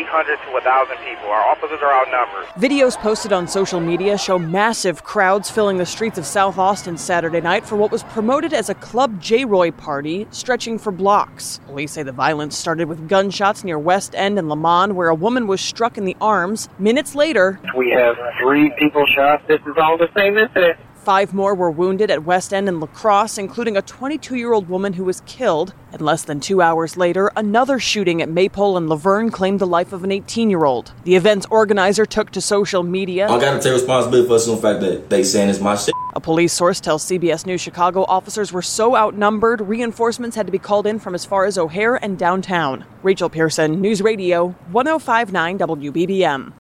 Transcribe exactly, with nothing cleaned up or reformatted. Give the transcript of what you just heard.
hundred to one thousand people. Our officers are outnumbered. Videos posted on social media show massive crowds filling the streets of South Austin Saturday night for what was promoted as a Club J-Roy party stretching for blocks. Police say the violence started with gunshots near West End and Lamont, where a woman was struck in the arms. Minutes later, we have three people shot. This is all the same incident. Five more were wounded at West End and La Crosse, including a twenty-two-year-old woman who was killed. And less than two hours later, another shooting at Maypole and Laverne claimed the life of an eighteen-year-old. The event's organizer took to social media. I gotta take responsibility for the simple fact that they saying it's my shit. A police source tells C B S News Chicago officers were so outnumbered, reinforcements had to be called in from as far as O'Hare and downtown. Rachel Pearson, News Radio, one oh five point nine W B B M.